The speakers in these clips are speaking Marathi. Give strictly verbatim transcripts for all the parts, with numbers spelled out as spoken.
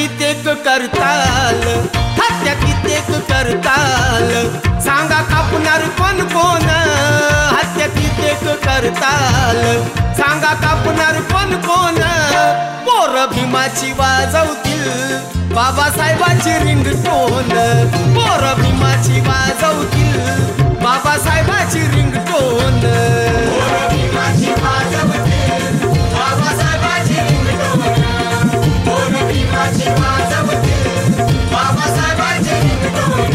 कित्येक करताल, हत्या कित्येक करताल, सांगा कापणार कोण कोण, हत्या कित्येक करताल, सांगा कापणार कोण कोण, पोर भीमाची वाजवतील बाबासाहेबाची रिंगटोन, पोर भीमाची वाजवतील बाबासाहेबाची रिंगटोन, पोर भीमाची वाजवतील बाबासाहेबाची रिंगटोन, पोर भीमाची वाजवतील बाबासाहेबाची रिंगटोन.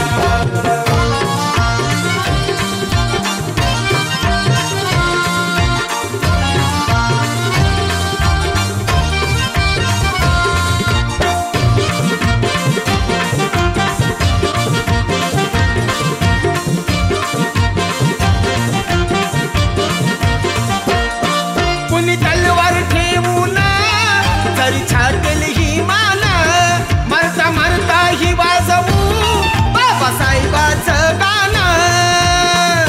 छाटेल ही मान, मरता मरता ही वाजवू बाबासाहेबाचं गाणं,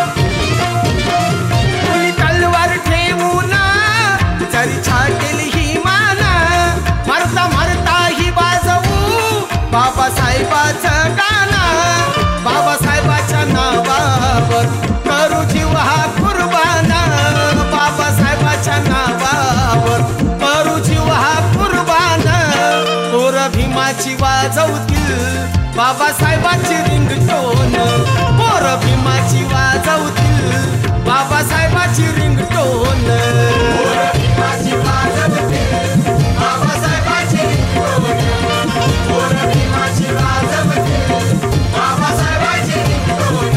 कुणी तलवार ठेवून जरी छाटेल ही मान, मरता मरता ही वाजवू बाबासाहेबाचं गाणं, बाबासाहेबाच्या नावावर करू जीव हा कुर्बान, बाबासाहेबाच्या नावावर करू जीव हा कुर्बान, पोर भीमाची वाजवतील बाबासाहेबाची रिंगटोन, पोर भीमाची वाजवतील बाबासाहेबाची रिंगटोन, पोर भीमाची वाजवतील बाबासाहेबाची रिंगटोन, पोर भीमाची वाजवतील बाबासाहेबाची रिंगटोन.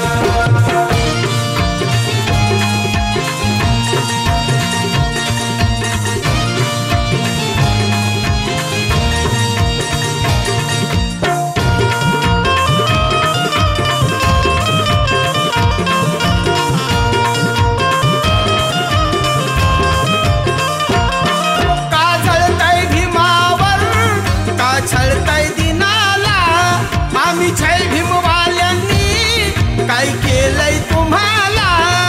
छळताय दिनाला, आम्ही जय भीमवाल्यांनी काय केलंय तुम्हाला,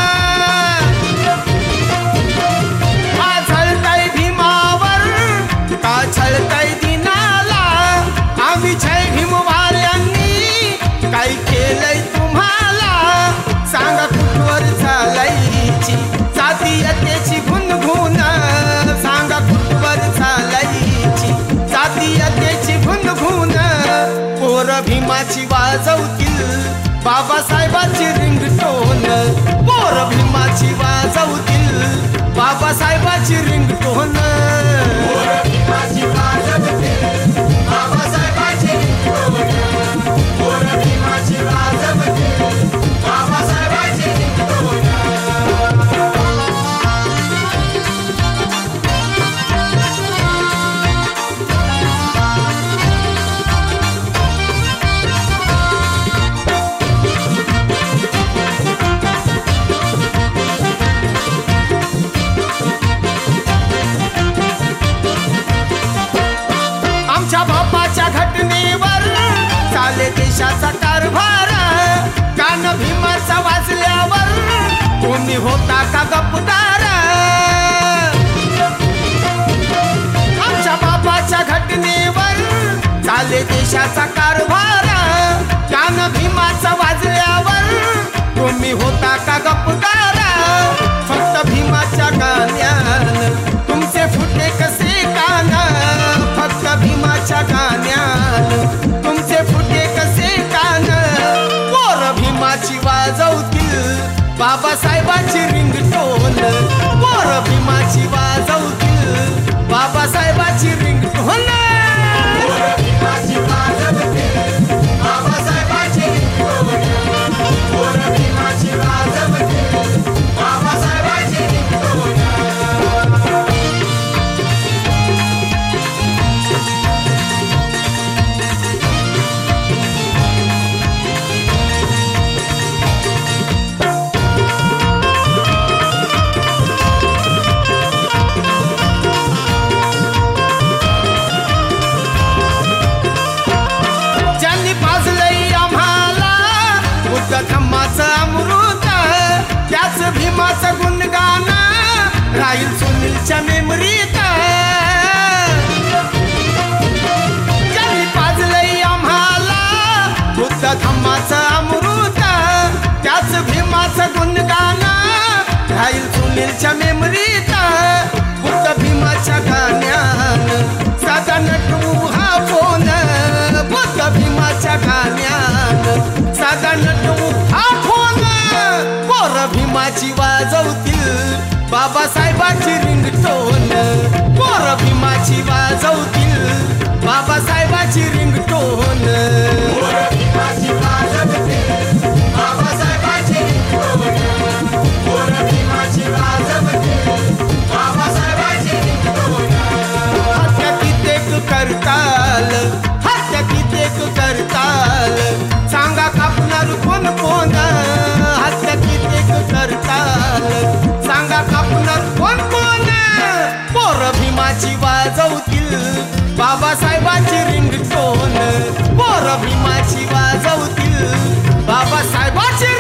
का छळताय भीमावर, का छळताय दिनाला, आम्ही जय भीमवाल्यांनी काय केलंय तुम्हाला, सांगा कुठवर चालायची जातीयतेची गुणगुण, सांगा कुठवर चालायची जातीयतेची गुणगुण, पोर भीमाची वाजवतील बाबासाहेबाची रिंगटोन, पोर भीमाची वाजवतील बाबासाहेबाची रिंगटोन, पोर भीमाची वाजवतील बाबासाहेबाची रिंगटोन, पोर भीमाची वाजवतील बाबासाहेबाची रिंगटोन. आमच्या बापाच्या घटनेवर चाले देशाचा कारभार, कान भीमाचा वाजल्यावर कोणी होता का गपदार, आमच्या बापाच्या घटनेवर चाले देशाचा कारभार, कान भीमाचा वाजल्यावर कोणी होता का गपदार, फक्त भीमाच्या गाण्यान तुमचे फुटे कसे कान, फक्त भीमाच्या गाण्यान तुमचे फुटे कसे कान, पोर भीमाची वाजवतील बाबासाहेबाची रिंगटोन, पोर भीमाची वाजवतील बाबासाहेबाची रिंगटोन, पोर भीमाची वाजवतील बाबासाहेबाची रिंगटोन, पोर भीमाची वाजवतील बाबासाहेबाची रिंगटोन. राहील सुनीलच्या मेमरीत, त्यांच्या मेमरीत बुद्ध भीमाच्या गाण्यान साधा नटवू हा फोन बुद्ध भीमाच्या गाण्यान साधा नटवू हा फोन पोर भीमाची वाजवतील बाबासाहेबाची रिंगटोन पोर भीमाची वाजवतील बाबासाहेबाची रिंगटोन पोर भीमाची वाजवतील बाबासाहेबाची रिंगटोन पोर भीमाची वाजवतील बाबासाहेबाची रिंगटोन हत्या कित्येक करताल हत्या कित्येक करताल सांगा कापणार कोण कोण हत्या कित्येक करताल सांगा कापणार कोण कोण पोर भीमाची वाजवतील बाबासाहेबाची रिंगटोन पोर भीमाची वाजवतील बाबासाहेबाची